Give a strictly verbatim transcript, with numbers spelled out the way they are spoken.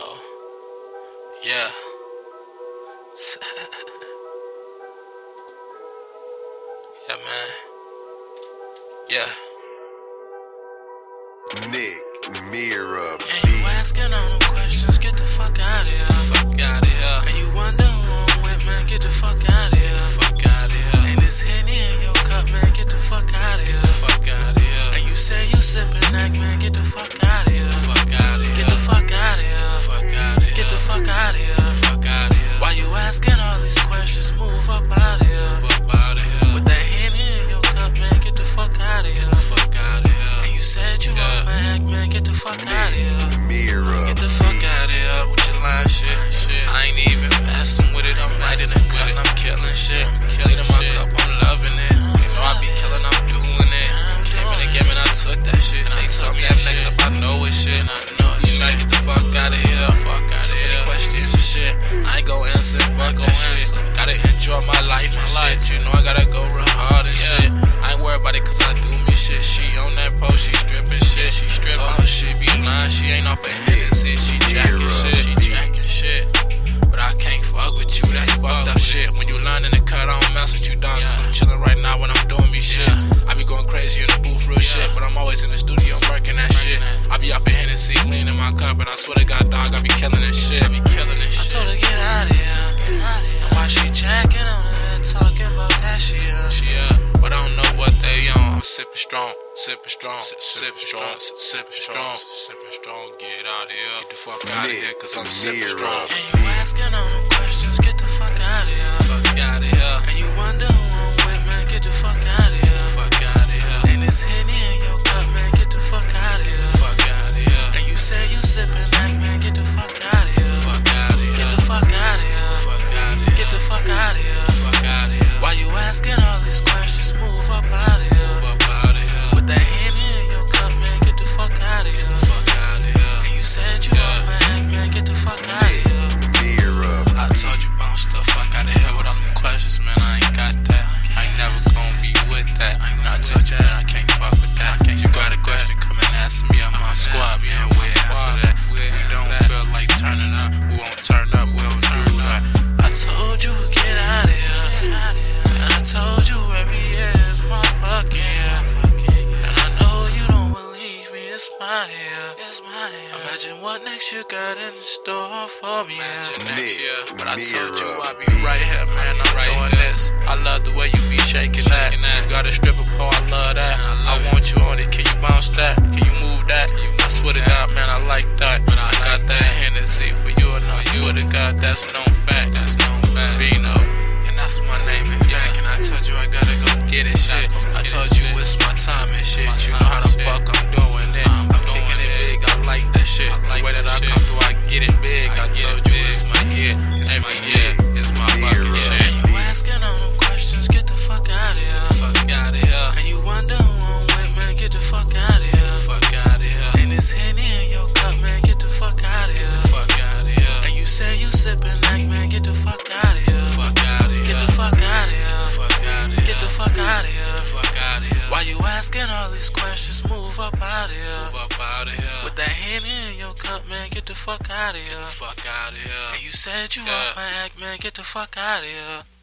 Oh, yeah. Yeah, man. Yeah. Nick Mira. And you asking all them questions, get the fuck out of here. Fuck out of here. And you wonder who I'm with, man, get the fuck out of here. Fuck out of here. And this Henny in your cup, man, get the fuck out of here. Get the fuck out of here. And you say you sippin' that, man, get the fuck out of here. Fuck out of here. Get the fuck out of here. Fuck out of here. Get the fuck out of here. Fuck out of here. Why you asking all these questions? Move up out of here. Up out of here. With that Henny in your cup, man, get the fuck out of here. Fuck out of here. And you said you yeah. off act, man, get the fuck out of here. Mira. Get the fuck out of here with your line shit. shit. I ain't even messing with it. I'm riding the cut and I'm killing shit. Cleaning my cup, I'm loving it. You know I be killing, I'm doing it. Came in the game and I took that shit. They told me that next up, I know it's shit. I know it's shit. Get the fuck out of here. Fuck out of here. So many questions and shit. I ain't gon' answer. Fuck that shit. Gotta enjoy my life and shit. You know I gotta go real hard and shit. I ain't worried about it cause I do me shit. She on that post, she stripping shit. She stripping. So her shit be lying. She ain't off her Hennessy. She jacking shit. She jacking shit. But I can't fuck with you, that's fucked up shit. When you line in the cut, I don't mess with you, dog. Cause I'm chillin' right now when I'm doing me shit. I be going crazy in the booth, real shit. But I'm always in the studio working that shit. I be off of Hennessy, lean in my cup. And I swear to God, dog, I be killing this shit. I be killing this shit. I told her, get out of here. And why she jacking on her and talking about that shit? She up, but I don't know what they on. I'm sippin' strong, sippin' strong, sippin' strong, sippin' strong, sippin' strong. Get out of here. Get the fuck out of here, cause I'm sippin' strong. And you asking all them questions, get the fuck out of here. Fuck out of here. And you wonder who I'm with, man, get the fuck out of here. Fuck out of here. And this Henny in your cup, man, get the fuck out of here. Fuck out of here. And you say you sippin' that, man, get the fuck out of here. Fuck out of here. Get the fuck out of here. Fuck out of here. Get the fuck out of here. Fuck out of here. Why you asking all these questions? Move up out of here. Up out of here. With that Henny in your cup, man, get the fuck out of here. Fuck out of here. And you said you yeah. off act, man, get the fuck out of here. Mira. I told you bounce the fuck out of here with all them questions, man. I ain't got that. I ain't never gonna be with that. And I told you that I can't fuck with that. You got a question, come and ask me on my squad, man. We answer that. We don't feel like turning up. We won't turn up. We don't do that. I told you get out of here. And I told you every year is my fucking year. And I know you don't believe me. It's my year. It's my year. Imagine what next year got in store for me. Imagine next year. But I told you I'd be right here, man. I'm right doing here. This. I love the way you be shaking, shaking that. that. You got a stripper pole, I love that. I, love I want you on it. Can you bounce that? Can you move that? I swear to God, man, I like that. But I got that Hennessy for you, and I swear to God, that's known fact. That's known fact. Vino. And that's my name, in fact. And I told you I gotta go get it, shit. I told you it's my time and shit. You know how the fuck I'm doing it. I'm kicking it big, I like that shit. The way that I come through, I get it big. I told you it's my year. Every year is my fucking shit. You asking all them questions, get the fuck out of here. Fuck out of here. And you wonder who I'm with, man, get the fuck out of here. Fuck out of here. And this Henny in your cup, man, get the fuck out of here. Get the fuck out of here. And you say you sippin' that, man, get the fuck out of here. Fuck out of here. Get the fuck out of here. Fuck out of here. Get the fuck out of here. Fuck out of here. Why you asking all these questions? Move up out of here. Move up out of here. With that Henny in your cup, man, get the fuck out of here. Get the fuck out of here. And you said you yeah. off act, man, get the fuck out of here.